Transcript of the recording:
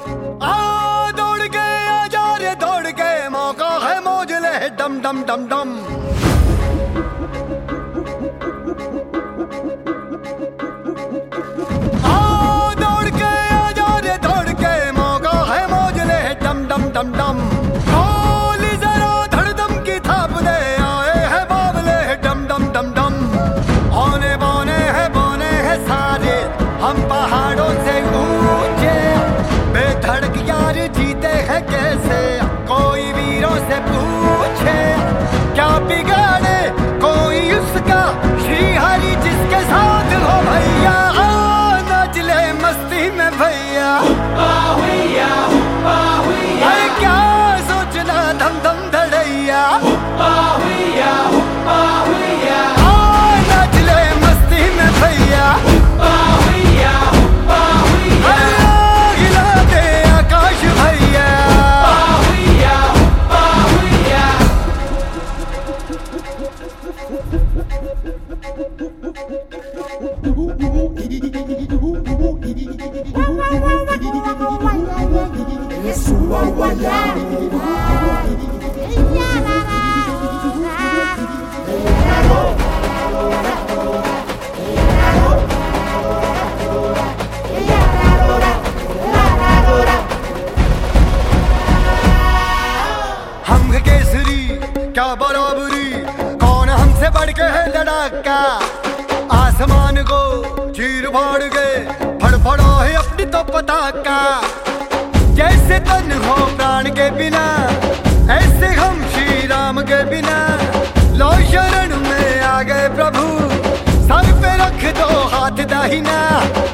दौड़ के आ जा रे दौड़ के, मौका है मौज ले डम डम डम डम। दौड़ के आ जा रे दौड़ के, मौका है मौज ले डम डम डम डम। होली जरा धड़दम की थाप दे, आए है बाबले डम डम डम डम। औने बौने है सारे हम पहाड़ों से ऊंचे, बेधड़क यार जीते हैं कैसे, कोई वीरों से पूछे। क्या बिगाड़े कोई उसका, श्री हरि जिसके साथ हो भैया। नाच ले मस्ती में भैया, क्या सोचना धम धम धड़ैया। नाच ले मस्ती में भैया, हिला दे आकाश भैया। हम केसरी क्या बराबरी, कौन हमसे बढ़ के है लड़ाका। आसमान को चीर फाड़ गए, फड़फड़ा है अपनी तो पताका। जैसे तन हो प्राण के बिना, ऐसे हम श्री राम के बिना। लो शरण में आ गए प्रभु, सर पे रख दो हाथ दाहिना।